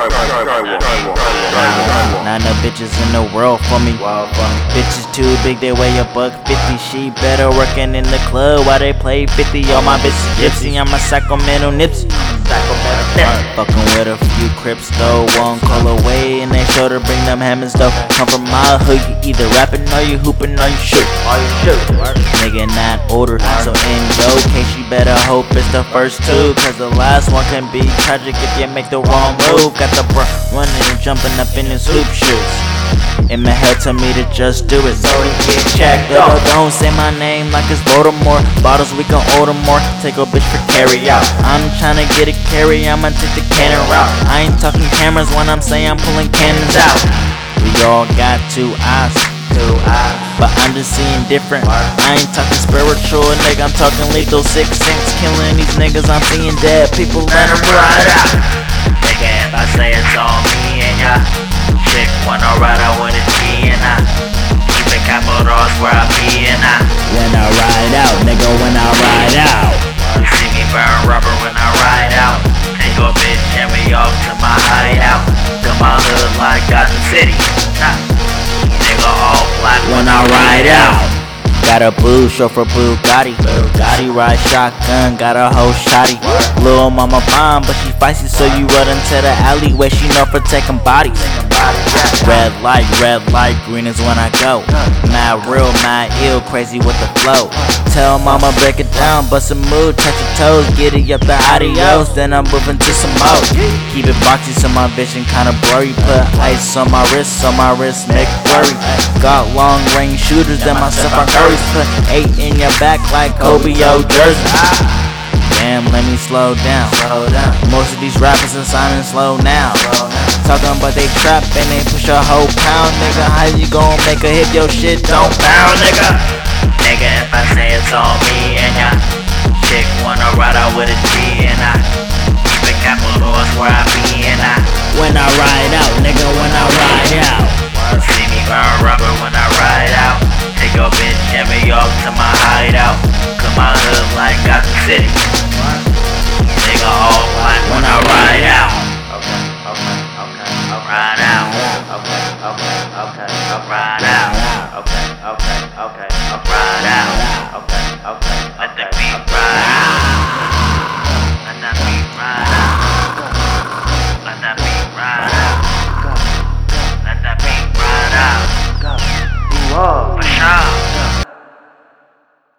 None of bitches in the world for me. Bitches too big, they weigh a $150. She better working in the club while they play 50. All my bitches gypsy, I'm a Sacramento Nipsey. Fucking with a few Crips though, one call away and they sure to bring them hammers though. Come from my hood, you either rapping or you hooping or you shoot. Nigga not older, so in your case you better hope it's the first two, cause the last one can be tragic if you make the wrong move. Got the bro running and jumping up in his hoop shoes. It may help to me to just do it so he get checked. Don't say my name like it's Baltimore. Bottles we can order more. Take a bitch for carry out. I'm tryna get a carry, I'ma take the cannon route. I ain't talking cameras when I'm saying I'm pulling cannons out. We all got two eyes, but I'm just seeing different. I ain't talking spiritual, nigga, I'm talking lethal. 6 cents killing these niggas, I'm seeing dead people, let them ride out. Nigga, if I say it's all me and ya, chick wanna ride out with a G and I keep it Capitals where I be and I. When I ride out, nigga, when I ride out. You see me burn rubber when I ride out. Take your bitch and we off to my hideout. To my hood like Gotham City. Nigga all black when I ride out. Got a blue chauffeur Bugatti. Bugatti ride shotgun, got a whole shotty. Lil' mama bomb, but she feisty, so you run into the alleyway. She know protecting bodies. Red light, green is when I go. Mad real, mad ill, crazy with the flow. Tell mama break it down, bust a move, touch your toes, get it up the adios. Then I'm moving to some more. Keep it boxy so my vision kinda blurry. Put ice on my wrist, make worry. Got long range shooters, then myself I curry. Put 8 in your back like Kobe O jersey. Damn, let me slow down. Most of these rappers are sounding slow now. Talking about they trap and they push a whole pound, nigga. How you gon' make a hit? Your shit don't bound, nigga. Nigga, if I say it's all me and ya, chick wanna ride out with a G and I keep it Capitals where I be and I. When I ride out, nigga, when I ride out. See me burn rubber when I ride out. Take your bitch and me off to my hideout. Come my hood like Gotham City.